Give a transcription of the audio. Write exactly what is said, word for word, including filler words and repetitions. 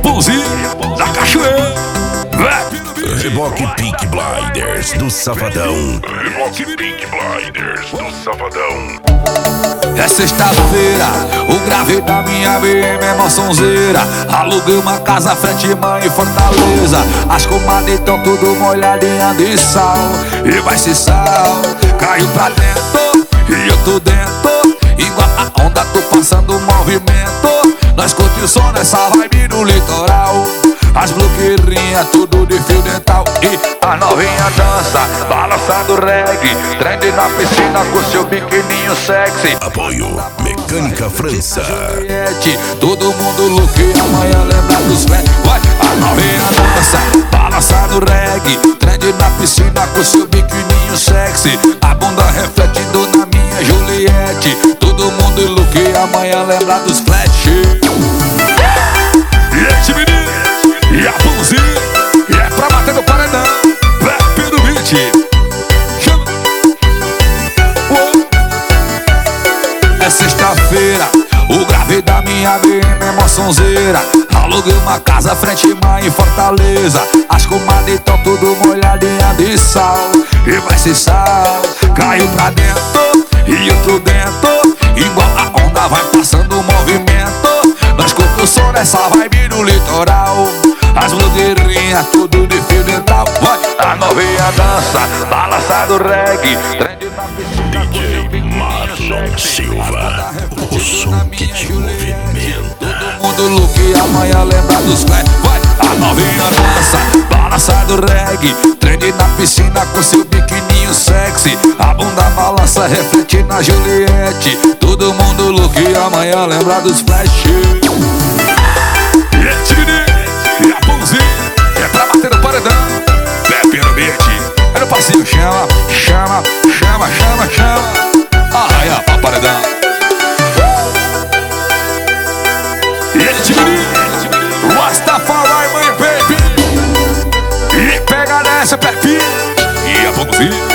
Japãozinho da Cachoeira. Reboque Pink Blinders do Safadão. Reboque Pink Blinders do Safadão. É sexta-feira, o grave da minha B M é mó sonzeira. Aluguei uma casa frente mãe em Fortaleza. As comadres tão tudo molhadinha de sal. E vai se sal, caiu pra dentro e eu tô dentro. Igual a onda, tô passando movimento. Nós curte o som nessa vibe no litoral. As bloqueirinhas, tudo de fio dental. E a novinha dança, balançando reggae. Trend na piscina com seu biquininho sexy. Apoio Mecânica França. Juliette, todo mundo look e amanhã lembra dos pés. Vai, a novinha dança, balançando reggae. Trend na piscina com seu biquininho sexy. A bunda refletindo na minha Juliette. Todo mundo look e amanhã lembra dos flash. E esse menino e a pãozinha, e é pra bater no paredão. Pepe do beat. Chama. É sexta-feira, o grave da minha B M é mó sonzeira. Aluguei uma casa frente mãe em Fortaleza. As comadres tão tudo molhadinha de sal. E vai se sal, caiu pra dentro e eu tô dentro. Igual a onda vai passando o movimento. Nós curte o som nessa vibe no litoral. As blogueirinhas, tudo de fio dental. Vai, a novinha dança, balançado reggae. Trend na piscina, D J Marlon Silva, o som que te movimenta. Todo mundo look e amanhã lembra dos pés. Vai, a novinha dança, balançado reggae. Trend na piscina com seu biquininho sexy. A bunda balança, reflete na Juliette. Todo mundo look e amanhã lembra dos flash. E esse menino e a pãozinha, é pra bater no paredão. Pepe no beat, é no passinho. Chama, chama, chama, chama, chama. Arraia pra paredão. E esse menino, Rastafari, mãe, baby. E pega nessa, Pepe. E a pãozinha.